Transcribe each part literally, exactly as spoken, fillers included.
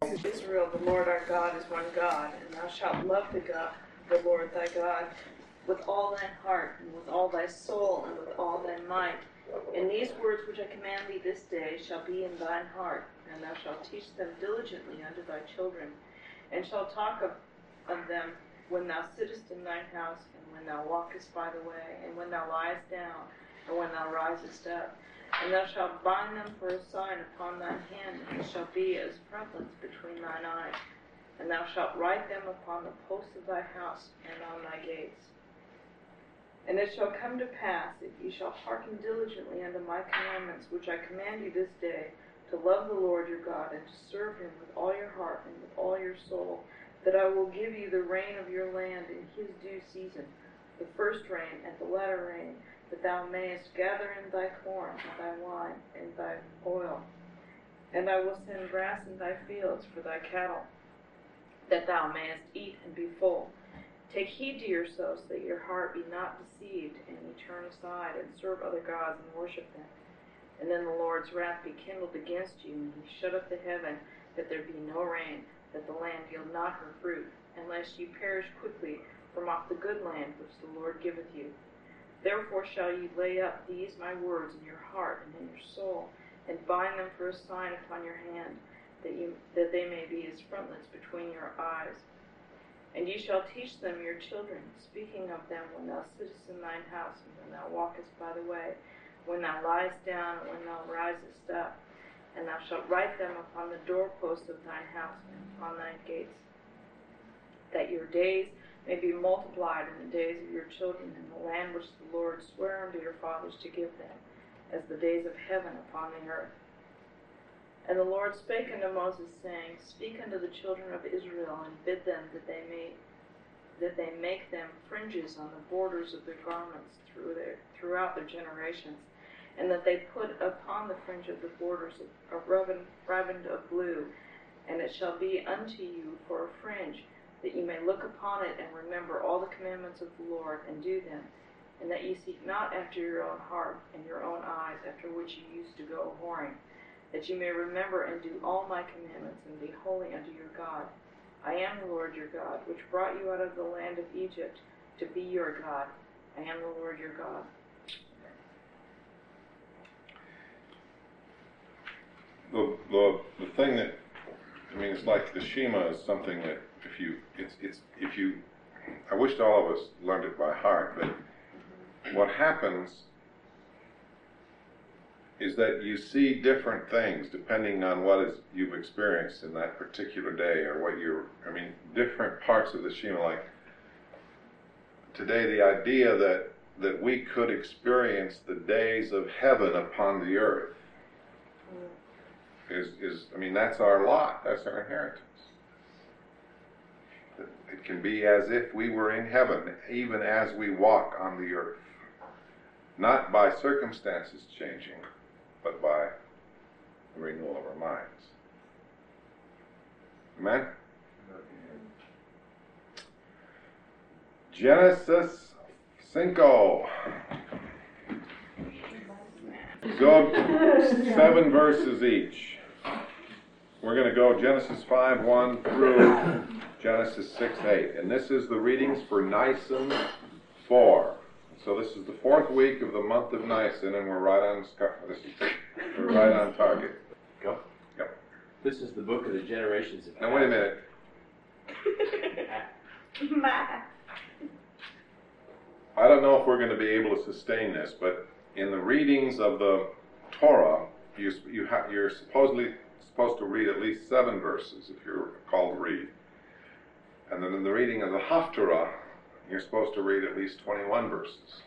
Israel, the Lord our God is one God, and thou shalt love the God, the Lord thy God, with all thine heart, and with all thy soul, and with all thy might. And these words which I command thee this day shall be in thine heart, and thou shalt teach them diligently unto thy children, and shalt talk of, of them when thou sittest in thine house, and when thou walkest by the way, and when thou liest down, and when thou risest up. And thou shalt bind them for a sign upon thine hand, and they shall be as frontlets between thine eyes. And thou shalt write them upon the posts of thy house and on thy gates. And it shall come to pass, if ye shall hearken diligently unto my commandments, which I command you this day, to love the Lord your God, and to serve him with all your heart and with all your soul, that I will give you the rain of your land in his due season, the first rain and the latter rain, that thou mayest gather in thy corn, and thy wine, and thy oil. And I will send grass in thy fields for thy cattle, that thou mayest eat and be full. Take heed to yourselves, that your heart be not deceived, and ye turn aside, and serve other gods, and worship them. And then the Lord's wrath be kindled against you, and he shut up the heaven, that there be no rain, that the land yield not her fruit, unless ye perish quickly from off the good land which the Lord giveth you. Therefore shall ye lay up these my words in your heart and in your soul, and bind them for a sign upon your hand, that you that they may be as frontlets between your eyes. And ye shall teach them your children, speaking of them when thou sittest in thine house, and when thou walkest by the way, when thou liest down, and when thou risest up. And thou shalt write them upon the doorposts of thine house and upon thine gates, that your days may be multiplied in the days of your children in the land which the Lord sware unto your fathers to give them, as the days of heaven upon the earth. And the Lord spake unto Moses, saying, Speak unto the children of Israel, and bid them that they may that they make them fringes on the borders of their garments through their, throughout their generations, and that they put upon the fringe of the borders a riband, riband of blue, and it shall be unto you for a fringe, that ye may look upon it and remember all the commandments of the Lord, and do them, and that ye seek not after your own heart and your own eyes, after which ye used to go whoring, that ye may remember and do all my commandments, and be holy unto your God. I am the Lord your God, which brought you out of the land of Egypt, to be your God. I am the Lord your God. The, the, the thing that, I mean, it's like the Shema is something that if you, it's, it's, if you, I wished all of us learned it by heart, but what happens is that you see different things depending on what is you've experienced in that particular day, or what you're, I mean, different parts of the Shema. Like today, the idea that, that we could experience the days of heaven upon the earth is, is, I mean, that's our lot, that's our inheritance. It can be as if we were in heaven, even as we walk on the earth. Not by circumstances changing, but by the renewal of our minds. Amen? Genesis cinco. Go seven verses each. We're going to go Genesis five one through Genesis six eight. And this is the readings for Nisan four. So this is the fourth week of the month of Nisan, and we're right on this is, we're right on target. Go. Yep. This is the book of the generations of. Now wait a minute. I don't know if we're going to be able to sustain this, but in the readings of the Torah, you you ha- you're supposedly supposed to read at least seven verses if you're called to read, and then in the reading of the Haftarah, you're supposed to read at least twenty-one verses.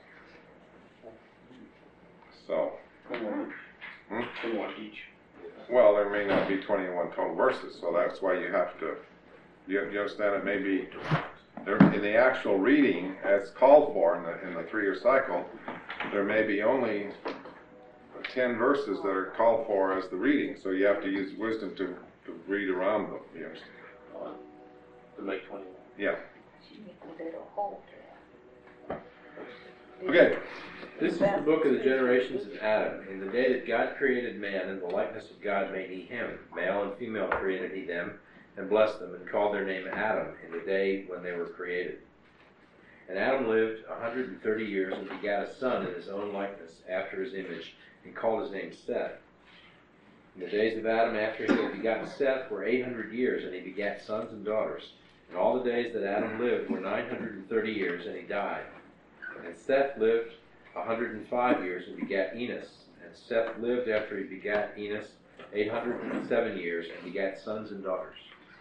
So, twenty-one hmm? twenty-one each. Well, there may not be twenty-one total verses, so that's why you have to. You, you understand? It may be there in the actual reading, as called for in the in the three-year cycle. There may be only ten verses that are called for as the reading, so you have to use wisdom to, to read around them. You understand? Uh, to make twenty-one. Yeah. Okay, This is the book of the generations of Adam. In the day that God created man, in the likeness of God made he him. Male and female created he them, and blessed them, and called their name Adam, in the day when they were created. And Adam lived a hundred and thirty years, and begat a son in his own likeness, after his image, and called his name Seth. In the days of Adam, after he had begotten Seth, were eight hundred years, and he begat sons and daughters. And all the days that Adam lived were nine hundred and thirty years, and he died. And Seth lived a hundred and five years, and begat Enos. And Seth lived after he begat Enos eight hundred and seven years, and begat sons and daughters.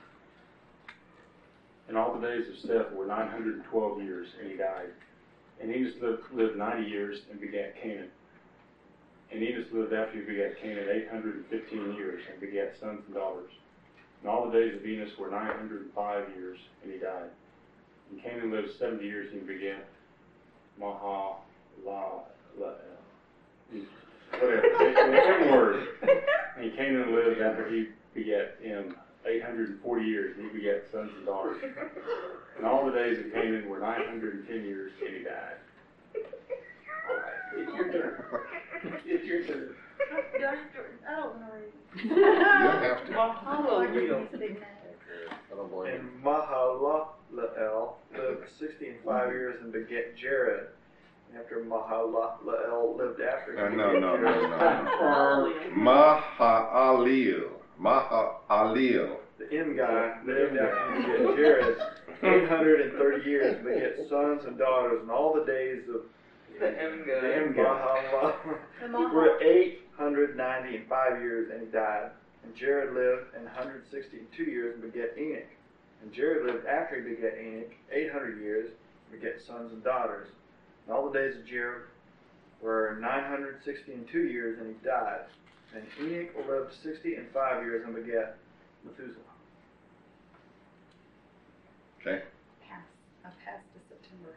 And all the days of Seth were nine hundred and twelve years, and he died. And Enos lived, lived ninety years, and begat Canaan. And Enos lived after he begat Canaan eight hundred and fifteen years, and begat sons and daughters. And all the days of Enos were nine hundred and five years, and he died. And Canaan lived seventy years, and he begat Mahalalel. Whatever. One word. And Canaan lived after he begat him eight hundred and forty years, and he begat sons and daughters. And all the days of Canaan were nine hundred and ten years, and he died. All right, it's your turn. It's your turn. Do I have to, I don't want to read. you don't have to. Hallelujah. I don't blame you. And Mahalalel lived sixty and five years and begat Jared. And after Mahalalel lived after No, him, no, begat no, no, Jared. no, no. Mahaaleel. Mahaaleel. The M guy lived after he begat Jared eight hundred and thirty years and begat sons and daughters, and all the days of The M guy. the M guy The Maha- were eight hundred ninety and five years, and he died. And Jared lived an one hundred sixty and two years and begat Enoch. And Jared lived after he begat Enoch eight hundred years and begat sons and daughters. And all the days of Jared were nine hundred sixty and two years, and he died. And Enoch lived sixty and five years and begat Methuselah. Okay. Pass. I passed to September.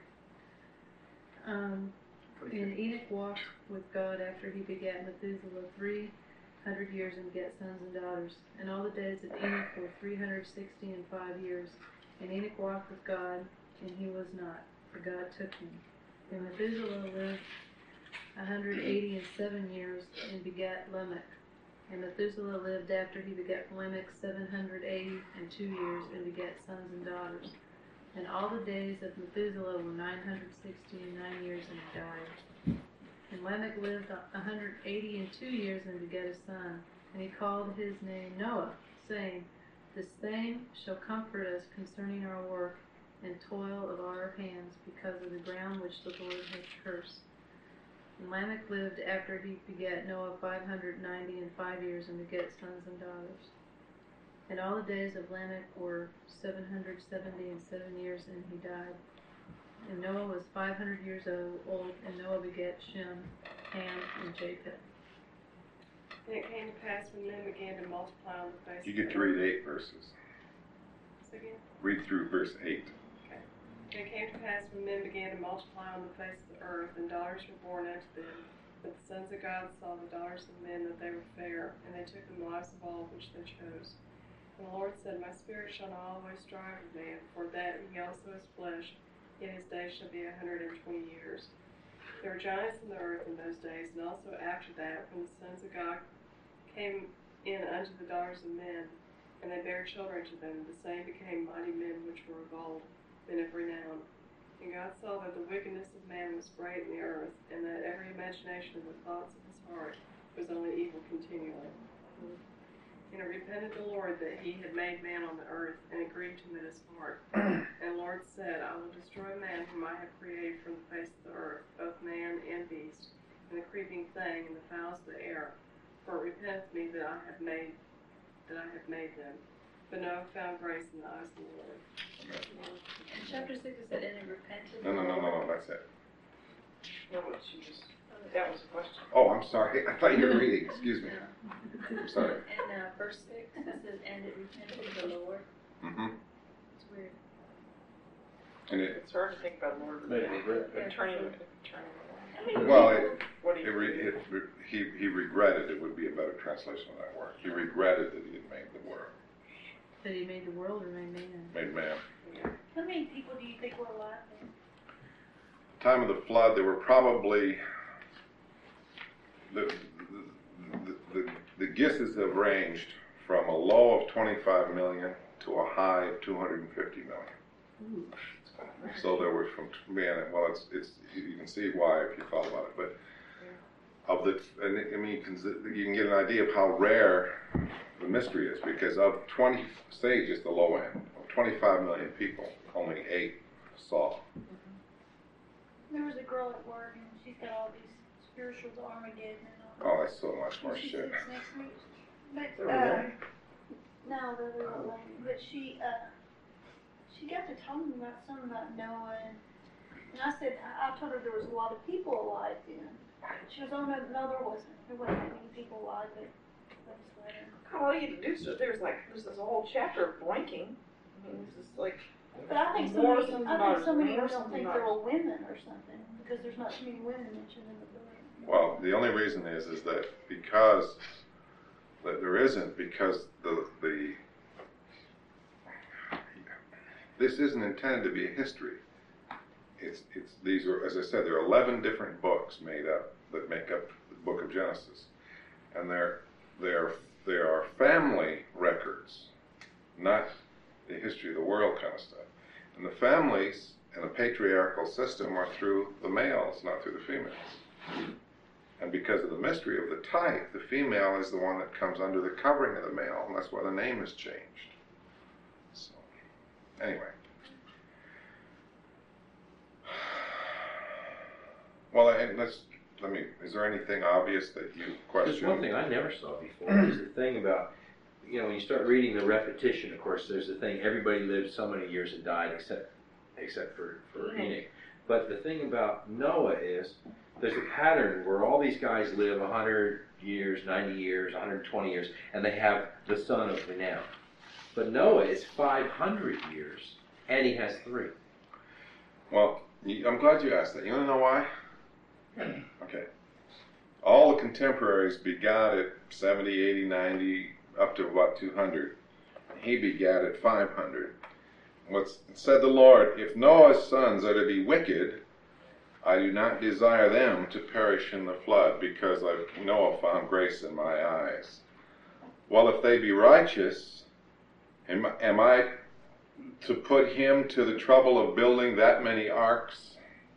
Um, and Enoch walked with God after he begat Methuselah three hundred years and begat sons and daughters. And all the days of Enoch were three hundred sixty and five years. And Enoch walked with God, and he was not, for God took him. And Methuselah lived a hundred eighty and seven years and begat Lamech. And Methuselah lived after he begat Lamech seven hundred eighty and two years and begat sons and daughters. And all the days of Methuselah were nine hundred sixty and nine years, and he died. And Lamech lived a hundred eighty and two years and begat a son. And he called his name Noah, saying, This same shall comfort us concerning our work and toil of our hands, because of the ground which the Lord has cursed. And Lamech lived after he begat Noah five hundred ninety and five years and begat sons and daughters. And all the days of Lamech were seven hundred seventy and seven years, and he died. And Noah was five hundred years old, and Noah begat Shem, Ham, and Japheth. And it came to pass when men began to multiply on the face You of get the to read eight verses. Say again? Read through verse eight. And it came to pass when men began to multiply on the face of the earth, and daughters were born unto them, that the sons of God saw the daughters of men that they were fair, and they took them wives of all which they chose. And the Lord said, My spirit shall not always strive with man, for that he also is flesh, yet his days shall be a hundred and twenty years. There were giants in the earth in those days, and also after that, when the sons of God came in unto the daughters of men, and they bare children to them, the same became mighty men which were of old, men of renown. And God saw that the wickedness of man was great in the earth, and that every imagination of the thoughts of his heart was only evil continually. And it repented the Lord that he had made man on the earth, and it grieved him in his heart. And the Lord said, I will destroy man whom I have created from the face of the earth, both man and beast, and the creeping thing, and the fowls of the air. For it repenteth me that I have made that I have made them. But Noah found grace in the eyes of the Lord. In chapter six it said, and it repented. No, no, no, no, no, that's it. No, but she just, that was a question. Oh, I'm sorry. I thought you were reading. Excuse me. I'm sorry. In uh, verse six it says, and it repented the Lord. Mm-hmm. It's weird. And it, It's hard to think about Lord Made it regret. turning, turning I mean, well, it, What do it, you? re, it re, he, he regretted, it would be a better translation of that word. He regretted that he had made the word, That he made the world or made man. made man. How many people do you think were alive then? time of the flood, there were probably, the, the, the, the guesses have ranged from a low of twenty-five million to a high of two hundred fifty million. So there were from, man, well, it's, it's, you can see why if you thought about it, but of the, and I mean, you can, you can get an idea of how rare the mystery is, because of twenty, say just the low end, of twenty-five million people, only eight saw. There was a girl at work, and she's got all these spirituals, Armageddon and all. Oh, that's so much more She shit. sits next to me. But, Over uh, there? no, the little lady, but she, uh, she got to talking about something about Noah, and, and I said, I, I told her there was a lot of people alive then. She goes, oh, no, no, there wasn't. There wasn't that many people alive, but I just let her. All you had to do is, there's like, there's this whole chapter of blinking. I mean, this is like, But I think so More many, sons and I think daughters, so many more don't sons think and they're daughters. all women or something, because there's not too many women mentioned in the book. Well, the only reason is, is that because, that there isn't, because the, the, this isn't intended to be a history. It's, it's, these are, as I said, there are eleven different books made up, that make up the book of Genesis. And they're, they're, they are family records, not the history of the world kind of stuff. And the families and the patriarchal system are through the males, not through the females. And because of the mystery of the type, the female is the one that comes under the covering of the male, and that's why the name is changed. So, anyway. Well, and let's, let me, is there anything obvious that you question? There's one thing I never saw before, is the thing about, you know, when you start reading the repetition, of course, there's the thing, everybody lived so many years and died except except for, for Enoch. But the thing about Noah is, there's a pattern where all these guys live one hundred years, ninety years, one hundred twenty years, and they have the son of renown. But Noah is five hundred years, and he has three. Well, you- I'm glad you asked that. You want to know why? Okay. All the contemporaries begot at seventy, eighty, ninety, up to about two hundred. He begat at five hundred. What's said the Lord, if Noah's sons are to be wicked, I do not desire them to perish in the flood, because I, Noah found grace in my eyes. Well, if they be righteous, am, am I to put him to the trouble of building that many arks?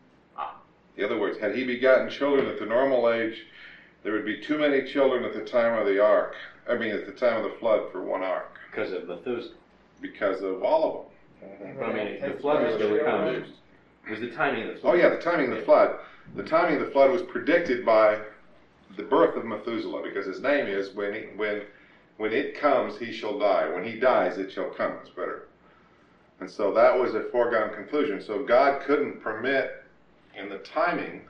In other words, had he begotten children at the normal age, there would be too many children at the time of the ark. I mean, at the time of the flood for one ark. Because of Methuselah. Because of all of them. But I mean, the flood was going to come. It was the timing of the flood. Oh yeah, the timing of the flood. The timing of the flood was predicted by the birth of Methuselah, because his name is, when he, when when it comes, he shall die. When he dies, it shall come. It's better. And so that was a foregone conclusion. So God couldn't permit, in the timing,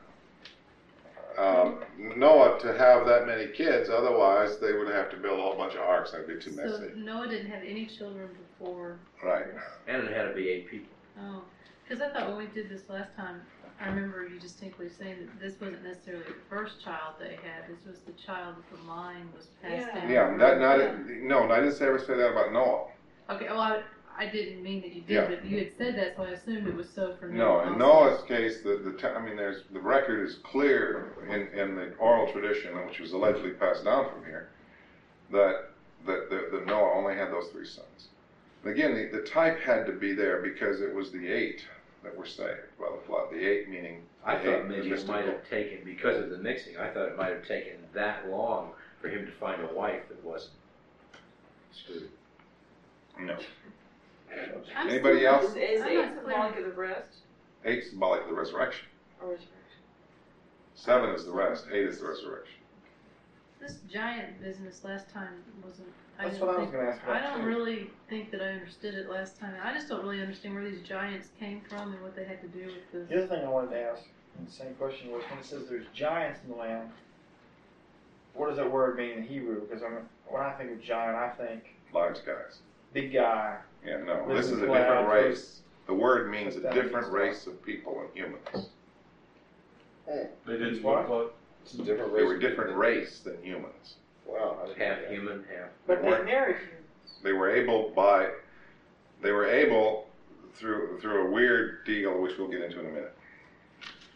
um, Noah to have that many kids. Otherwise, they would have to build a whole bunch of arks. That'd be too So messy. Noah didn't have any children before. Right. this. And it had to be eight people. Oh, because I thought when we did this last time, I remember you distinctly saying that this wasn't necessarily the first child they had. This was the child that the line was passed Yeah. down. Yeah. That not. No, I didn't say ever say that about Noah. Okay. Well, I, I didn't mean that you did, Yeah. but you had said that, so I assumed it was so for No, Noah. in also. Noah's case, the, the t- I mean, there's the record is clear in, in the oral tradition, which was allegedly passed down from here, that that, that, that Noah only had those three sons. And again, the, the type had to be there because it was the eight that were saved by the flood. The eight meaning I the thought eight, maybe the it might mystical. have taken, because of the mixing, I thought it might have taken that long for him to find a wife that wasn't screwed. No. I'm Anybody still- else? Is, is I'm eight not clear. symbolic of the rest? Eight's symbolic of the resurrection. Or resurrection? Seven is the rest. Eight is the resurrection. This giant business last time wasn't. I That's didn't what I was think- gonna ask I about, don't too. really think that I understood it last time. I just don't really understand where these giants came from and what they had to do with this. The other thing I wanted to ask, and the same question, was when it says there's giants in the land, what does that word mean in Hebrew? Because I'm, when I think of giant, I think Large guys. big guy. Yeah, no. Lives This in is a clouds, different lives- race. The word means a That different means race of people and humans. They It's didn't what? look like, It's a different They race. were a different race than humans. Wow. I didn't know Half that. human, half. But they weren't- married humans. They were able by, they were able through through a weird deal, which we'll get into in a minute.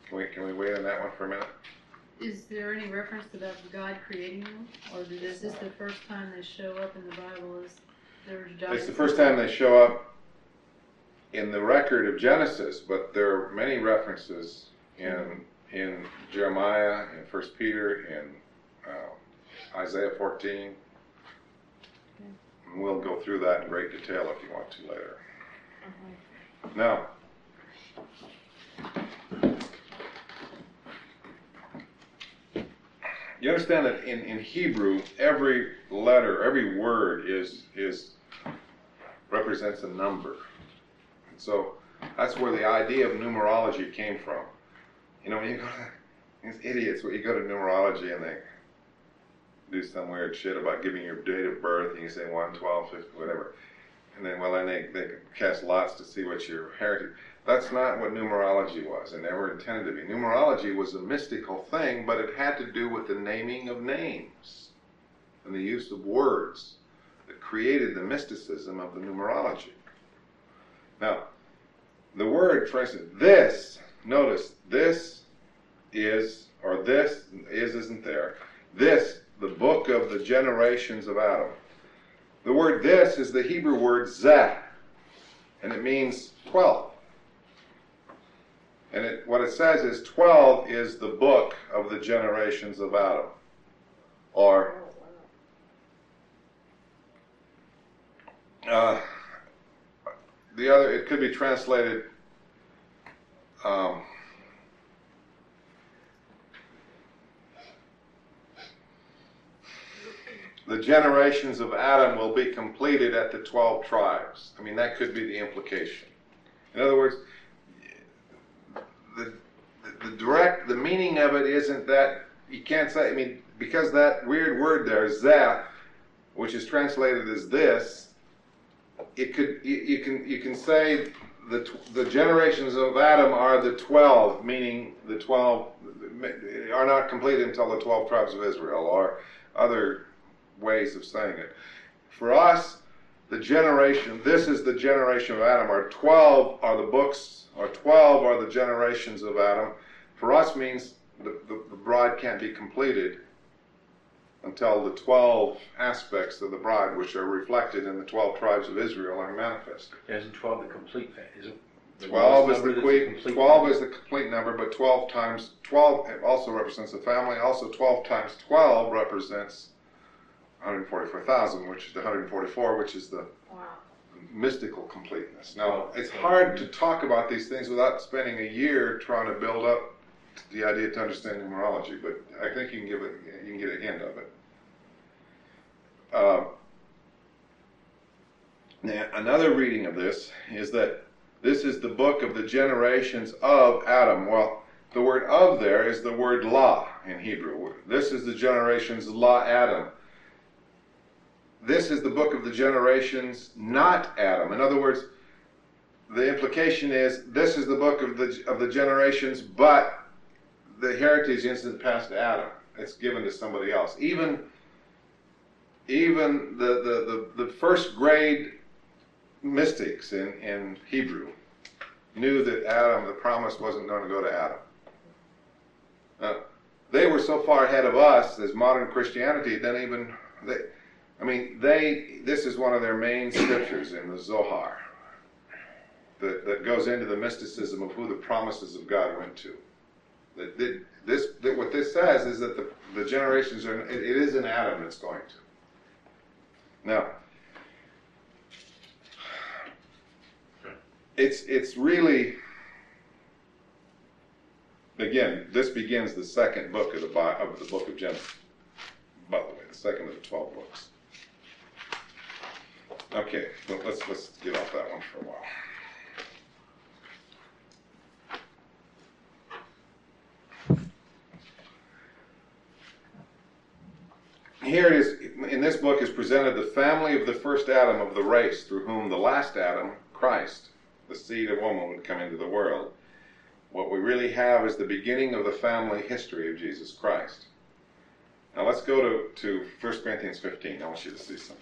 Can we, can we wait on that one for a minute? Is there any reference about God creating them, or is this the first time they show up in the Bible? Is there It's giants? the first time they show up in the record of Genesis, but there are many references in in Jeremiah, in First Peter, in uh, Isaiah fourteen. Okay. And we'll go through that in great detail if you want to later. Mm-hmm. Now, you understand that in, in Hebrew, every letter, every word is is represents a number. And so that's where the idea of numerology came from. You know, when you go to these idiots, when you go to numerology and they do some weird shit about giving your date of birth, and you say one, twelve, fifty, whatever. And then, well, then they, they cast lots to see what your heritage. That's not what numerology was, and never intended to be. Numerology was a mystical thing, but it had to do with the naming of names and the use of words that created the mysticism of the numerology. Now, the word, for instance, this, notice, this is, or this is isn't there, this, the book of the generations of Adam. The word this is the Hebrew word zeh, and it means twelve. And it, what it says is twelve is the book of the generations of Adam. Or, uh, the other, it could be translated, um, the generations of Adam will be completed at the twelve tribes. I mean, that could be the implication. In other words, the, the, the direct, the meaning of it isn't that, you can't say, I mean, because that weird word there, zeh, which is translated as this, it could, you, you can, you can say the, the generations of Adam are the twelve, meaning the twelve are not completed until the twelve tribes of Israel, or other ways of saying it. For us, the generation, this is the generation of Adam, or twelve are the books, or twelve are the generations of Adam. For us means the, the, the bride can't be completed until the twelve aspects of the bride, which are reflected in the twelve tribes of Israel, are manifested. Isn't twelve the complete fa- is it the twelve is number the that's complete, complete twelve number? is the complete number, but twelve times twelve also represents a family. Also, twelve times twelve represents one hundred forty-four thousand, which is the one hundred forty-four, which is the Wow. mystical completeness. Now, it's hard to talk about these things without spending a year trying to build up the idea to understand numerology, but I think you can give it, you can get a hint of it. Uh, now, another reading of this is that this is the book of the generations of Adam. Well, the word "of" there is the word "la" in Hebrew. This is the generations la Adam. This is the book of the generations not Adam. In other words, the implication is this is the book of the of the generations, but the heritage isn't passed to Adam. It's given to somebody else. Even even the the, the, the first grade mystics in, in Hebrew knew that Adam, the promise wasn't going to go to Adam. Uh, they were so far ahead of us as modern Christianity, then even they. I mean, they. This is one of their main scriptures in the Zohar that, that goes into the mysticism of who the promises of God went to. That, that this, that what this says is that the, the generations are. It, it is in Adam it's going to. Now, it's it's really. Again, this begins the second book of the of the book of Genesis. By the way, the second of the twelve books. Okay, well, let's let's get off that one for a while. Here it is, in this book is presented the family of the first Adam of the race, through whom the last Adam, Christ, the seed of woman, would come into the world. What we really have is the beginning of the family history of Jesus Christ. Now let's go to, to First Corinthians fifteen. I want you to see something.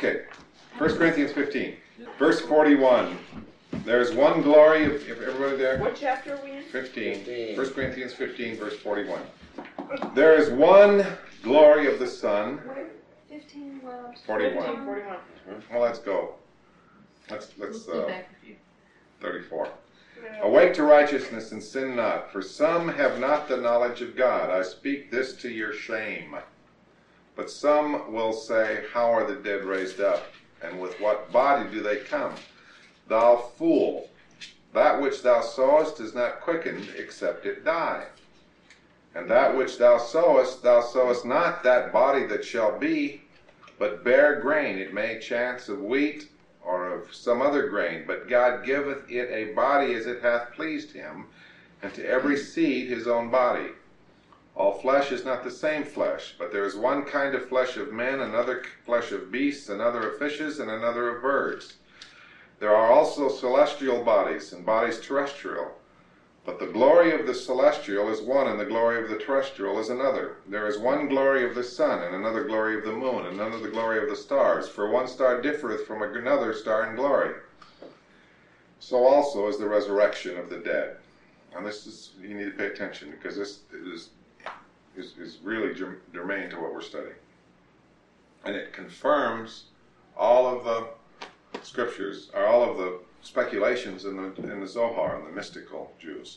Okay, First Corinthians fifteen, verse forty-one. There's one glory, of, if everybody there? What chapter are we in? fifteen. First Corinthians fifteen, verse forty-one. There is one glory of the Son. Fifteen, well. forty-one. forty-one. Well, let's go. Let's, let's, We'll go uh, back a few. thirty-four. Awake to righteousness and sin not, for some have not the knowledge of God. I speak this to your shame. But some will say, how are the dead raised up? And with what body do they come? Thou fool, that which thou sowest is not quickened, except it die. And that which thou sowest, thou sowest not that body that shall be, but bare grain. It may chance of wheat, or of some other grain, but God giveth it a body as it hath pleased him, and to every seed his own body. All flesh is not the same flesh, but there is one kind of flesh of men, another flesh of beasts, another of fishes, and another of birds. There are also celestial bodies, and bodies terrestrial. But the glory of the celestial is one, and the glory of the terrestrial is another. There is one glory of the sun, and another glory of the moon, and another the glory of the stars. For one star differeth from another star in glory. So also is the resurrection of the dead. And this is, you need to pay attention, because this is, is, is really germane to what we're studying. And it confirms all of the scriptures, or all of the speculations in the in the Zohar and the mystical Jews.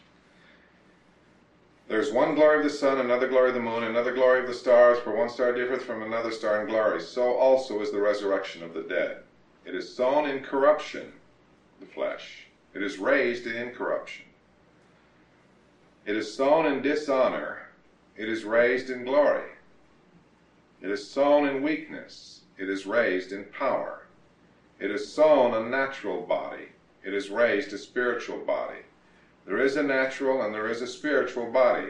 There's one glory of the sun, another glory of the moon, another glory of the stars, for one star differeth from another star in glory. So also is the resurrection of the dead. It is sown in corruption, the flesh. It is raised in incorruption. It is sown in dishonor. It is raised in glory. It is sown in weakness. It is raised in power. It is sown a natural body. It is raised a spiritual body. There is a natural and there is a spiritual body.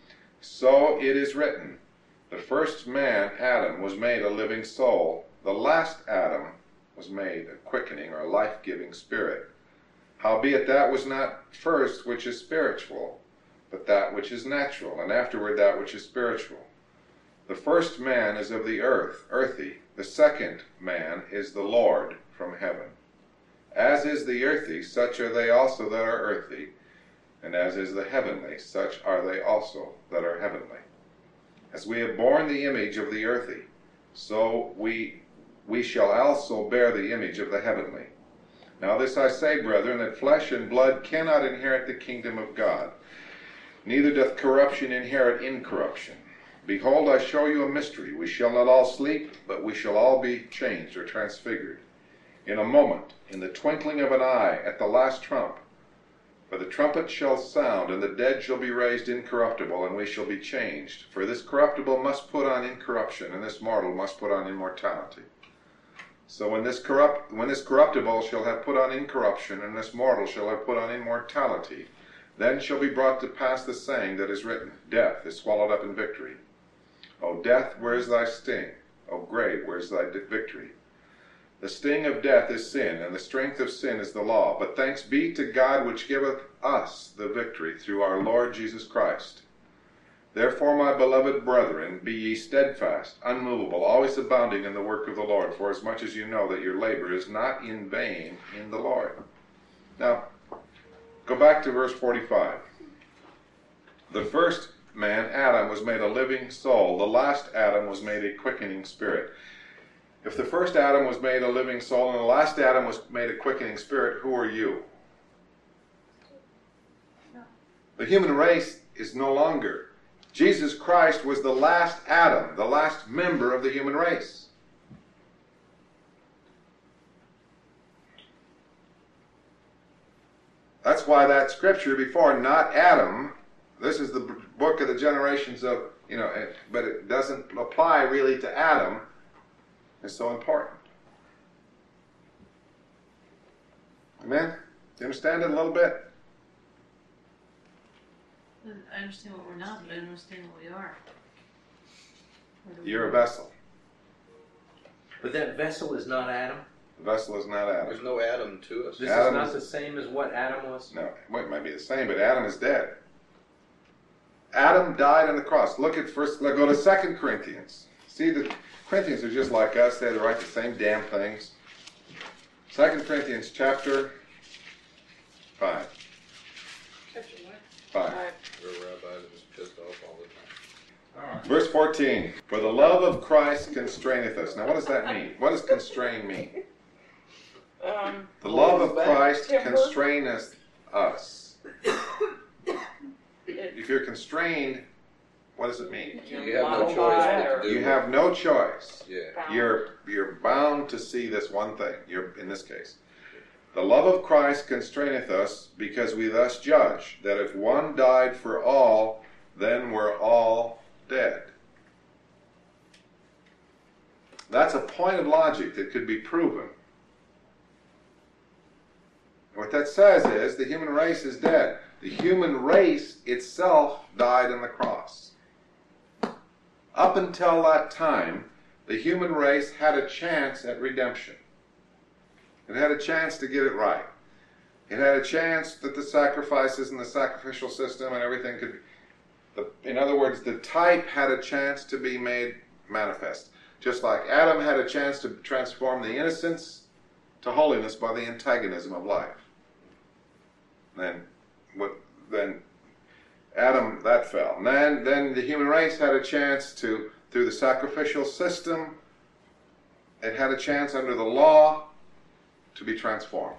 So it is written, the first man, Adam, was made a living soul. The last Adam was made a quickening or a life-giving spirit. Howbeit that was not first which is spiritual, but that which is natural, and afterward that which is spiritual. The first man is of the earth, earthy. The second man is the Lord, from heaven. As is the earthy, such are they also that are earthy, and as is the heavenly, such are they also that are heavenly. As we have borne the image of the earthy, so we we shall also bear the image of the heavenly. Now this I say, brethren, that flesh and blood cannot inherit the kingdom of God, neither doth corruption inherit incorruption. Behold, I show you a mystery. We shall not all sleep, but we shall all be changed or transfigured. In a moment, in the twinkling of an eye, at the last trump. For the trumpet shall sound, and the dead shall be raised incorruptible, and we shall be changed. For this corruptible must put on incorruption, and this mortal must put on immortality. So when this corrupt, when this corruptible shall have put on incorruption, and this mortal shall have put on immortality, then shall be brought to pass the saying that is written, Death is swallowed up in victory. O death, where is thy sting? O grave, where is thy victory? The sting of death is sin, and the strength of sin is the law. But thanks be to God which giveth us the victory through our Lord Jesus Christ. Therefore, my beloved brethren, be ye steadfast, unmovable, always abounding in the work of the Lord, for as much as you know that your labor is not in vain in the Lord. Now, go back to verse forty-five. The first man, Adam, was made a living soul. The last Adam was made a quickening spirit. If the first Adam was made a living soul and the last Adam was made a quickening spirit, who are you? No. The human race is no longer. Jesus Christ was the last Adam, the last member of the human race. That's why that scripture before, not Adam, this is the book of the generations of, you know, but it doesn't apply really to Adam, is so important. Amen? Do you understand it a little bit? I understand what we're not, but I don't understand what we are. What do we You're a do? vessel. But that vessel is not Adam. The vessel is not Adam. There's no Adam to us. This Adam is not is- the same as what Adam was. No, well, it might be the same, but Adam is dead. Adam died on the cross. Look at first, let's go to Second Corinthians. See, the Corinthians are just like us. They write the same damn things. Second Corinthians chapter five. Chapter what? Five. Your rabbi is pissed off all the time. Verse fourteen. For the love of Christ constraineth us. Now what does that mean? What does constrain mean? Um, The love of Christ Timber. constraineth us. it- If you're constrained, what does it mean? You have no Model choice by but or to do You it. have no choice. Yeah. bound. You're you're bound to see this one thing. You're in this case. The love of Christ constraineth us, because we thus judge that if one died for all, then we're all dead. That's a point of logic that could be proven. What that says is the human race is dead. The human race itself died on the cross. Up until that time, the human race had a chance at redemption. It had a chance to get it right. It had a chance that the sacrifices and the sacrificial system and everything could, the, in other words, the type had a chance to be made manifest. Just like Adam had a chance to transform the innocence to holiness by the antagonism of life. Then, what? Then Adam, that fell. And then, then the human race had a chance to, through the sacrificial system, it had a chance under the law to be transformed.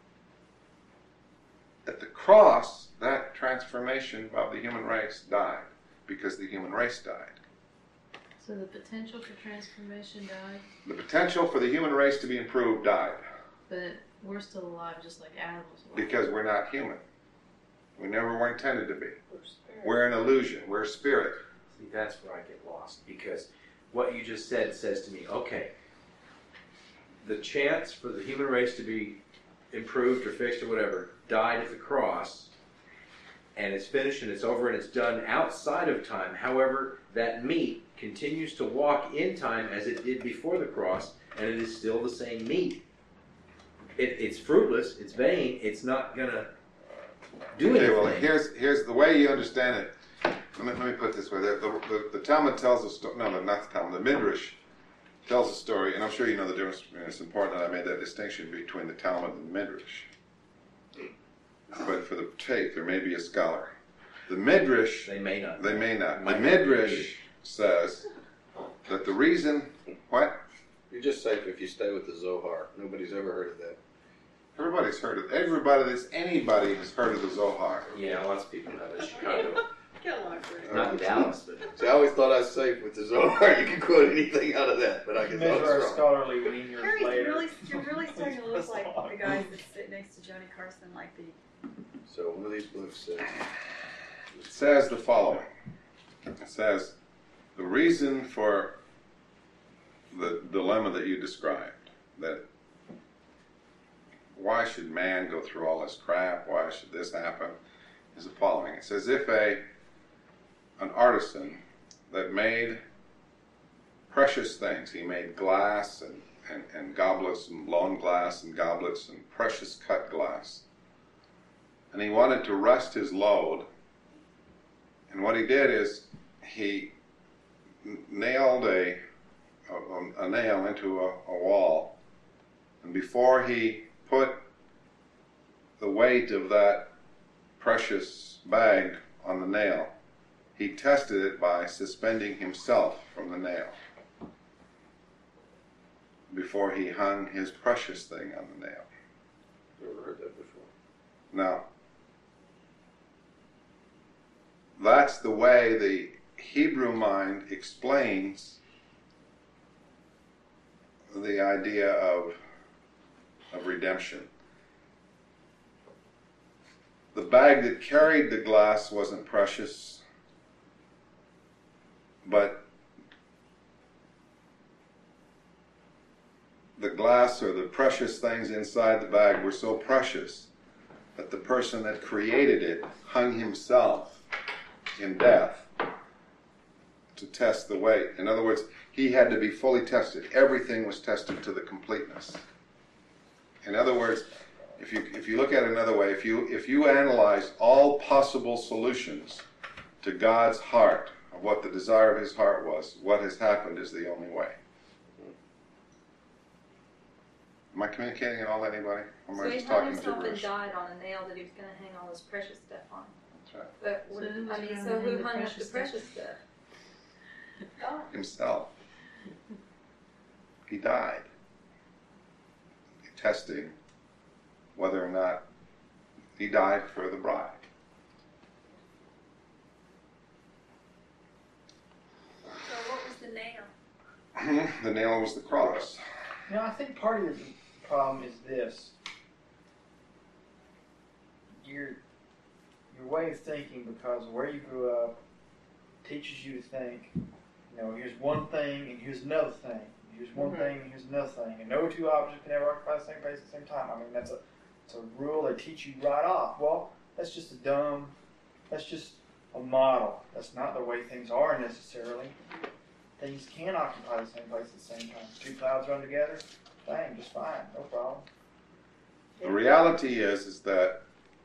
At the cross, that transformation of the human race died, because the human race died. So the potential for transformation died, The potential for the human race to be improved died, but we're still alive just like Adam was alive. because we're not human. We never were intended to be. We're spirit. We're an illusion. We're spirit. See, that's where I get lost, because what you just said says to me, okay, the chance for the human race to be improved or fixed or whatever died at the cross, and it's finished and it's over and it's done outside of time. However, that meat continues to walk in time as it did before the cross, and it is still the same meat. It, it's fruitless, it's vain, it's not going to do Okay, anything. well, here's here's the way you understand it. Let me, let me put it this way. The, the, the, the Talmud tells a story. No, no, not the Talmud. The Midrash tells a story, and I'm sure you know the difference. And it's important that I made that distinction between the Talmud and the Midrash. But for the tape, there may be a scholar. The Midrash, They may not. they may not. The Might not be Midrash needed. says that the reason, what? You're just safe if you stay with the Zohar. Nobody's ever heard of that. Everybody's heard of everybody. That's anybody has heard of the Zohar. Yeah, lots of people know that. Chicago. Get a life, Rick. Not in Dallas, but See, I always thought I was safe with the Zohar. You can quote anything out of that, but I guess I Measure our was wrong. scholarly lean years Harry's later. really, you're really starting to look like the guys that sit next to Johnny Carson, like the. So one of these books says, It says the following. It says, the reason for the dilemma that you described, that why should man go through all this crap, why should this happen, is the following. It says, if a an artisan that made precious things, he made glass and, and, and goblets and blown glass and goblets and precious cut glass, and he wanted to rest his load. And what he did is he n- nailed a, a, a nail into a, a wall. And before he put the weight of that precious bag on the nail, he tested it by suspending himself from the nail before he hung his precious thing on the nail. never heard that before. Now, that's the way the Hebrew mind explains the idea of, of redemption. The bag that carried the glass wasn't precious, but the glass or the precious things inside the bag were so precious that the person that created it hung himself in death to test the weight. In other words, he had to be fully tested. Everything was tested to the completeness. In other words, if you if you look at it another way, if you if you analyze all possible solutions to God's heart what the desire of his heart was, what has happened is the only way. Am I communicating at all to anybody? Or am So I he just hung talking himself and gibberish? died on a nail that he was going to hang all this precious stuff on. That's right. But So what, who was I mean, around so to who hang the hung up the precious stuff? precious stuff? Himself. He died. Testing whether or not he died for the bride. So what was the nail? The nail was the cross. You know, I think part of your problem is this. Your, your way of thinking, because of where you grew up, teaches you to think, you know, here's one thing and here's another thing. Here's one Mm-hmm. thing and here's another thing. And no two objects can ever occupy the same place at the same time. I mean, that's a, that's a rule they teach you right off. Well, that's just a dumb, that's just a model. That's not the way things are necessarily. Things can occupy the same place at the same time. Two clouds run together, bang, just fine, no problem. The reality is, is that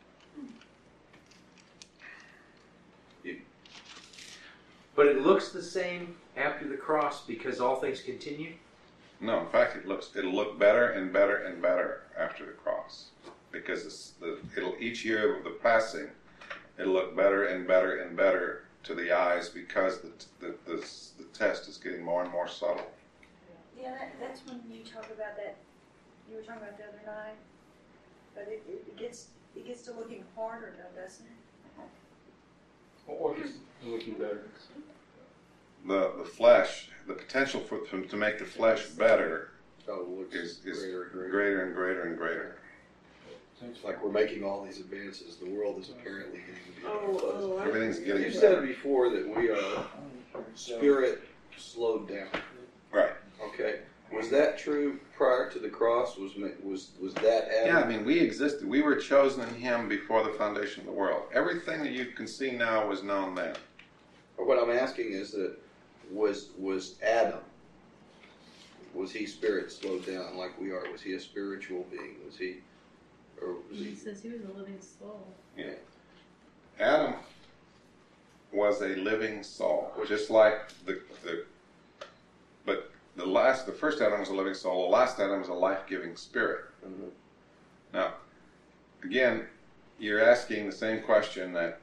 But it looks the same after the cross because all things continue? no, in fact, it looks it'll look better and better and better after the cross, because it's the, it'll each year of the passing, it'll look better and better and better to the eyes because the the the, the test is getting more and more subtle. Yeah, that, that's when you talk about that, you were talking about the other night, but it, it, it gets, it gets to looking harder though, doesn't it? Or just looking better. The the flesh, the potential for to, to make the flesh better Oh, it looks is, is greater and greater. greater and greater and greater. It's like we're making all these advances. The world is apparently getting to be Oh, oh, I- Everything's getting You better. said before that we are spirit slowed down. Right. Okay. Was that true prior to the cross? Was ma- was was that added? Yeah, I mean, we existed. We were chosen in Him before the foundation of the world. Everything that you can see now was known then. Or what I'm asking is that was was Adam? Was he spirit slowed down like we are? Was he a spiritual being? Was he, or was He he? says he was a living soul. Yeah. Adam was a living soul, just like the the. But the last, the first Adam was a living soul. The last Adam was a life-giving spirit. Mhm. Now, again, you're asking the same question that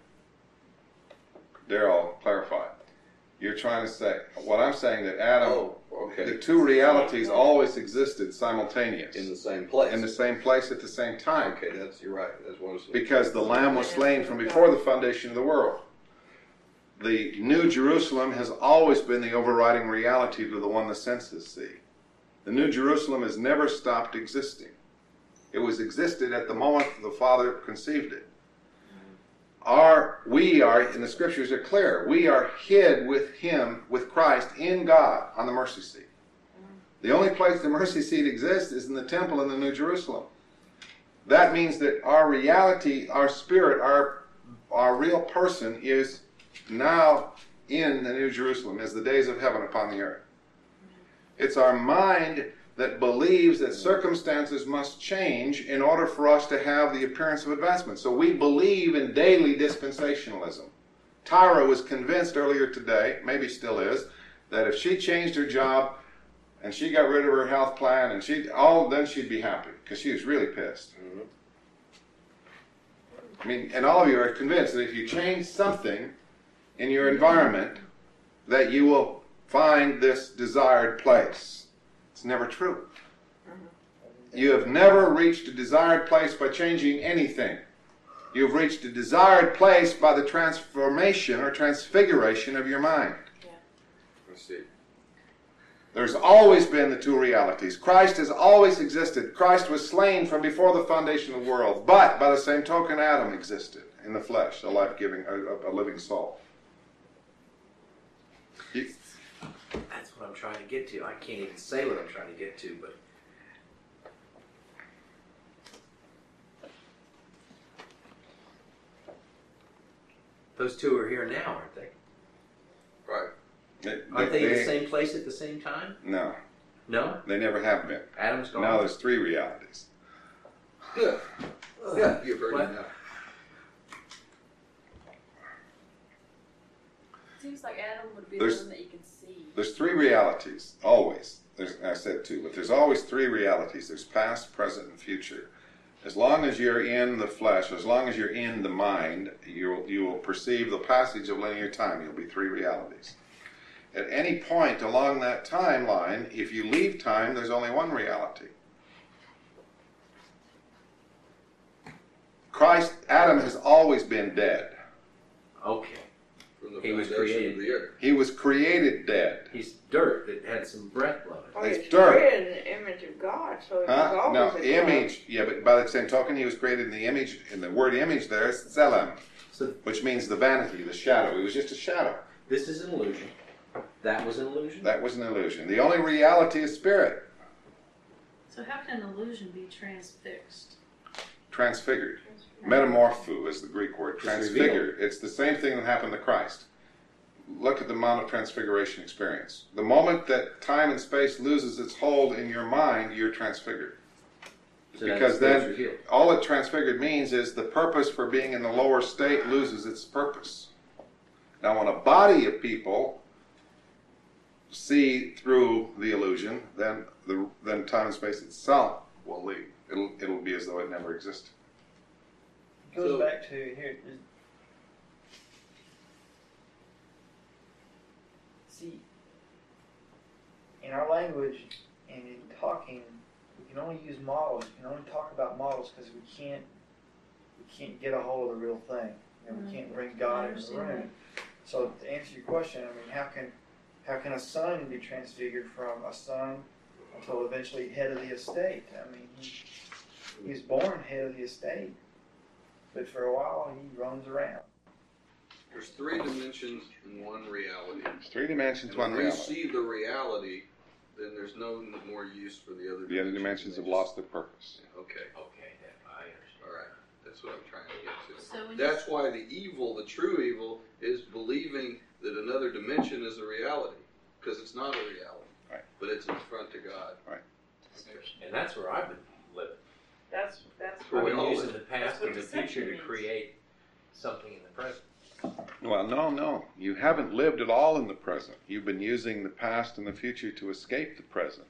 Daryl clarified. You're trying to say what I'm saying, that Adam, Oh, okay. the two realities always existed simultaneous In the same place. in the same place at the same time. Okay, that's you're right. That's what I was. Because the Lamb was slain from before the foundation of the world. The New Jerusalem has always been the overriding reality to the one the senses see. The New Jerusalem has never stopped existing. It was existed at the moment the Father conceived it. Our, we are, and the Scriptures are clear, we are hid with Him, with Christ, in God on the mercy seat. The only place the mercy seat exists is in the temple in the New Jerusalem. That means that our reality, our spirit, our, our real person is now in the New Jerusalem as the days of heaven upon the earth. It's our mind that believes that circumstances must change in order for us to have the appearance of advancement. So we believe in daily dispensationalism. Tyra was convinced earlier today, maybe still is, that if she changed her job and she got rid of her health plan and she all then she'd be happy because she was really pissed. Mm-hmm. I mean, and all of you are convinced that if you change something in your environment, that you will find this desired place. It's never true. You have never reached a desired place by changing anything. You've reached a desired place by the transformation or transfiguration of your mind. Let's see. There's always been the two realities. Christ has always existed. Christ was slain from before the foundation of the world. But by the same token, Adam existed in the flesh, a life-giving, a, a living soul. You, That's what I'm trying to get to. I can't even say what I'm trying to get to, but those two are here now, aren't they? Right. they, Aren't they, in they- the same place at the same time? No, No? they never have been. Adam's gone? Now there's three realities. Good. Yeah, you've heard What? enough. Seems like Adam would be There's- the one that you can see. There's three realities, always. There's, I said two, but there's always three realities. There's past, present, and future. As long as you're in the flesh, as long as you're in the mind, you'll, you will perceive the passage of linear time. You'll be three realities. At any point along that timeline, if you leave time, there's only one reality. Christ, Adam has always been dead. Okay. From the He was foundation created. of the earth. He was created dead. He's dirt that had some breath blown. Well, It's he's dirt. created in the image of God, so he was Huh? always No, a God. image. Yeah, but by the same token, he was created in the image, in the word image there is tselem, So which means the vanity, the shadow. He was just a shadow. this is an illusion. That was an illusion. That was an illusion. The only reality is spirit, So how can an illusion be transfixed? transfigured. Metamorpho is the Greek word. It's Transfigured. It's the same thing that happened to Christ. Look at the Mount of Transfiguration experience. The moment that time and space loses its hold in your mind, you're transfigured. So that's- Because that's then revealed. all it transfigured means is the purpose for being in the lower state loses its purpose. Now, when a body of people see through the illusion, then the then time and space itself will leave. It'll it'll be as though it never existed. It goes So- back to here. is- See, in our language and in talking, we can only use models. We can only talk about models because we can't we can't get a hold of the real thing, and we can't bring God into the room. So to answer your question, I mean, how can how can a son be transfigured from a son until eventually head of the estate? I mean, he, he was born head of the estate, but for a while he roams around. There's three dimensions and one reality. It's three dimensions, And one when we reality. see the reality, then there's no more use for the other. The other dimensions have lost their purpose. Okay, Okay, yeah, I understand. all right. That's what I'm trying to get to. So when That's why the evil, the true evil, is believing that another dimension is a reality, because it's not a reality. Right. But it's in front to God. And that's where I've been living. That's that's Well, I've we been all using live. the past That's what and the deception future to means. create something in the present. Well, no, no. You haven't lived at all in the present. You've been using the past and the future to escape the present.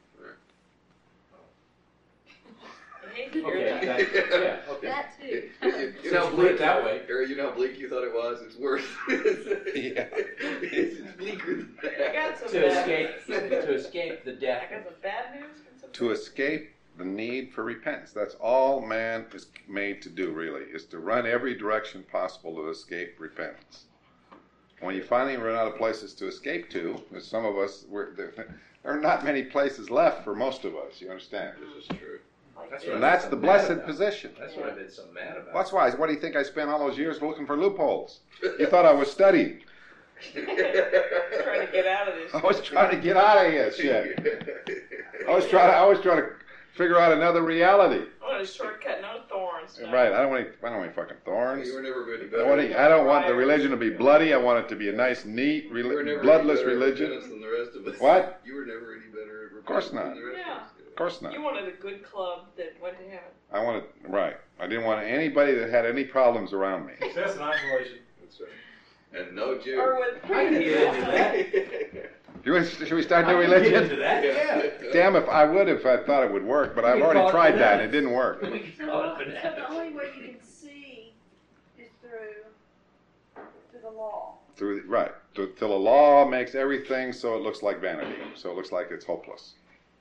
I hate to hear Okay, that. that, yeah, okay. that too. So put it that way. Harry, you know how bleak you thought it was? It's worse. Yeah. It's bleaker than I that. got some To bad escape, to escape the I death. got some bad news and some To escape the need for repentance. That's all man is made to do, really, is to run every direction possible to escape repentance. When you finally run out of places to escape to, as some of us, we're, there, there are not many places left for most of us, you understand? This is true. like That's this. right. And that's the blessed position. That's what I've been so mad about. That's why, what do you think I spent all those years looking for loopholes? You thought I was studying. Trying to get out of this. I was trying to get out of here, shit. I was trying. I was trying to figure out another reality. I want a shortcut, no thorns. No. Right? I don't want. Any, I don't want any fucking thorns. You were never any I, better. want any- I don't want the religion to be bloody. I want it to be a nice, neat, You were reli- never bloodless any better at religion. repentance than the rest of us. What? You were never any better at repentance course not. than the rest Yeah. of us. Of course not. You wanted a good club that went to heaven. I wanted right. I didn't want anybody that had any problems around me. Success and isolation. That's right. And no Jew. Or with I can get into that. You want- Should we start I new can get religion? into that, yeah. Damn if I would if I thought it would work, but We I've can already call it tried that and it bananas. didn't work. We can So, call it so the bananas. only way you can see is through, through the law. Through right, till till the law makes everything so it looks like vanity, so it looks like it's hopeless.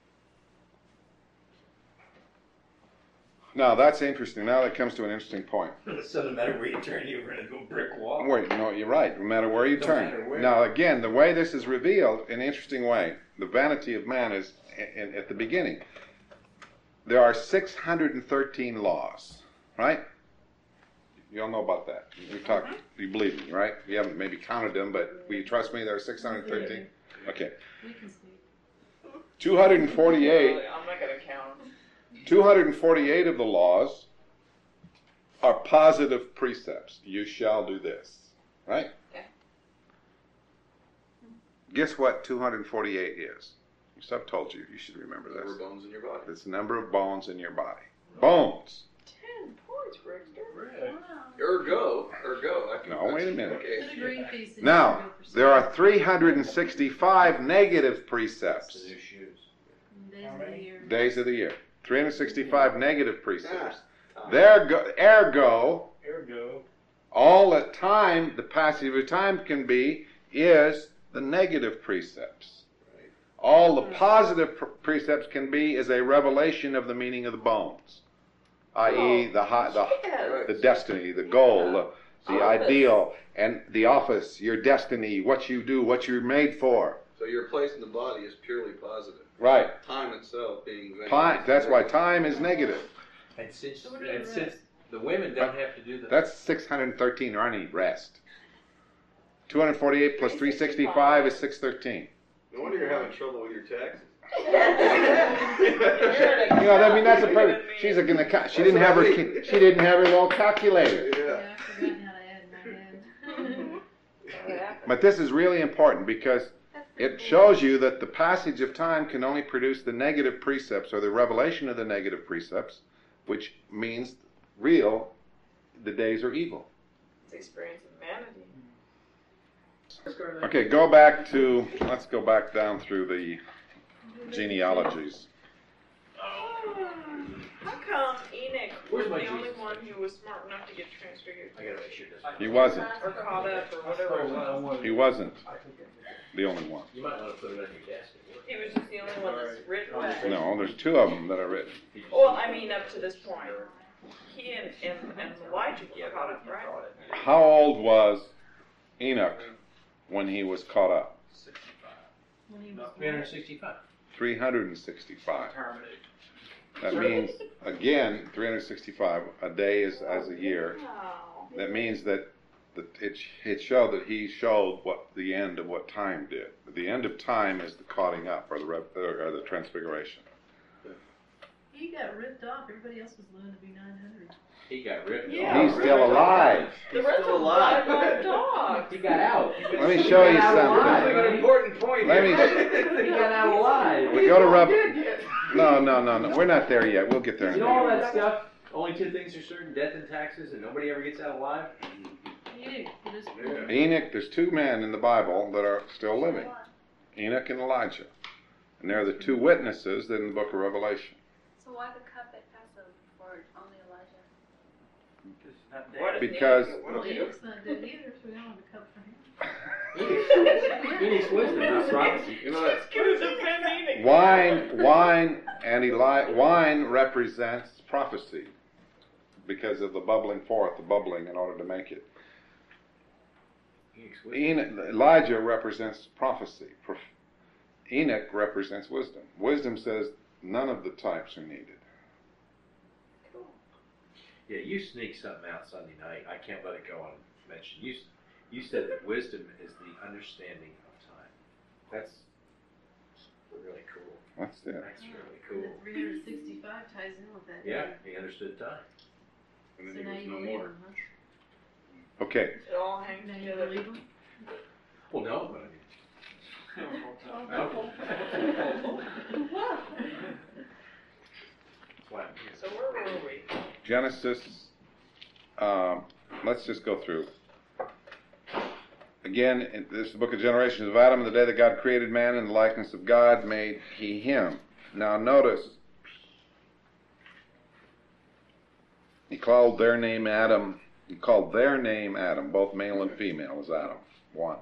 Now that's interesting. Now that comes to an interesting point. So no matter where you turn, you're going to go brick wall. Wait, no, you're right. No matter where you No turn. matter where. Now again, the way this is revealed, in an interesting way, the vanity of man is in, in, at the beginning. There are six hundred thirteen laws, right? You all know about that. We talked. You believe me, right? You haven't maybe counted them, but will you trust me? There are six hundred thirteen. Okay. We can see. two hundred forty-eight. I'm not going to count them. two hundred forty-eight of the laws are positive precepts. You shall do this, right? Yeah. Guess what two hundred forty-eight is? I've told you. You should remember Number this. of bones in your body. It's the number of bones in your body. Bones. Ten points, Richter. Really? Wow. ergo, ergo. I can, No, wait a minute. Okay. The green piece is Now, good for there are summer. three hundred sixty-five negative precepts. New shoes. Days of the year. Days of the year. three hundred sixty-five negative precepts. Ah, There go, ergo, Ergo. all that time, the passage of time can be, is the negative precepts. Right. All the positive pr- precepts can be is a revelation of the meaning of the bones, that is, the, hi- the, Yes. the destiny, the goal, the, the Office. ideal, and the office, your destiny, what you do, what you're made for. So your place in the body is purely positive. Right. Time itself being negative. Time, that's why time is negative. And since, So what do you and rest? since the women don't have to do the. That's six hundred thirteen, or I need rest. two hundred forty-eight plus three hundred sixty-five is six hundred thirteen. No wonder you're having trouble with your taxes. You know, I mean, that's a perfect, she's a, gonna ca- she didn't have her, ki- she didn't have her little calculator. Yeah. Yeah, I've forgotten how to add in my head. But this is really important because it shows you that the passage of time can only produce the negative precepts or the revelation of the negative precepts, which means real, the days are evil. It's experience of humanity. Okay, go back to, let's go back down through the genealogies. How come Enoch was Where's my the only Jesus? one who was smart enough to get transfigured? I gotta make sure this. He wasn't. Or caught up, or whatever it was. He wasn't the only one. You might want to put it on your desk at work. He was just the only one that's written that. No, there's two of them that are written. Well, I mean, up to this point. He and, and, and Elijah get caught up, right? How old was Enoch when he was caught up? When he was three hundred sixty-five. three hundred sixty-five. That means, again, three hundred sixty-five. A day is as a year. Wow. That means that the, it, it showed that he showed what the end of what time did. The end of time is the caught up, or the, rep- or the transfiguration. He got ripped off. Everybody else was living to be nine hundred. He got ripped Yeah. off. He's still alive. The rest of them died like dogs. He got out. Let me show you got out something. alive. An important point Let here. me- He got out alive. We go to Rev. No, no, no, no. We're not there yet. We'll get there. In You a know all minute. that stuff? Only two things are certain: death and taxes, and nobody ever gets out alive. You do. You just Yeah. Enoch, there's two men in the Bible that are still living. Enoch and Elijah. And they're the two witnesses that in the book of Revelation. So why the cup at Passover for only Elijah? What if Because Well, Enoch's not dead either, so we don't have a cup for him. Phoenix wisdom, not prophecy. You know that. It's gonna defend Enoch. wine, wine and Eli- wine represents prophecy because of the bubbling forth, the bubbling in order to make it. Phoenix wisdom. Enoch, Elijah represents prophecy. Pro- Enoch represents wisdom. Wisdom says none of the types are needed. Yeah, you sneaked something out Sunday night. I can't let it go unmentioned. You, you said that wisdom is the understanding of time. That's really cool. That's it. That's really And cool. the three hundred sixty-five ties in with that. Yeah, he understood time. So now you believe him, huh? Okay. It all hangs Now you together. believe him? Well, no, but I mean. That's why I'm here. So where were we? Genesis, um, let's just go through. Again, in this is the book of generations of Adam. The day that God created man in the likeness of God made he him. Now notice, he called their name Adam. He called their name Adam. Both male and female is Adam. One.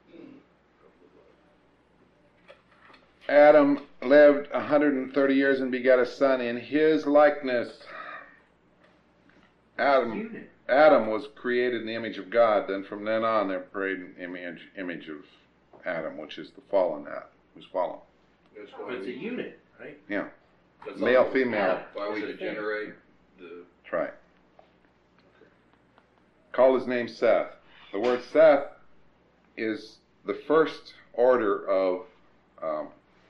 Adam lived one hundred thirty years and begat a son in his likeness. Adam, Unit. Adam was created in the image of God. Then from then on, they're created in the image, image of Adam, which is the fallen Adam, who's fallen. That's But why it's a we, unit, right? Yeah, that's male, also female. why we degenerate the. That's right. Called his name Seth. The word Seth is the first order of um,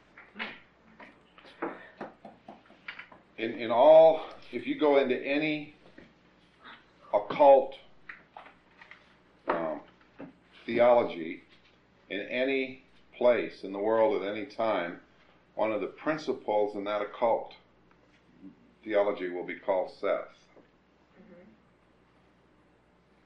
in in all. If you go into any occult um, theology in any place in the world at any time, one of the principles in that occult theology will be called Seth.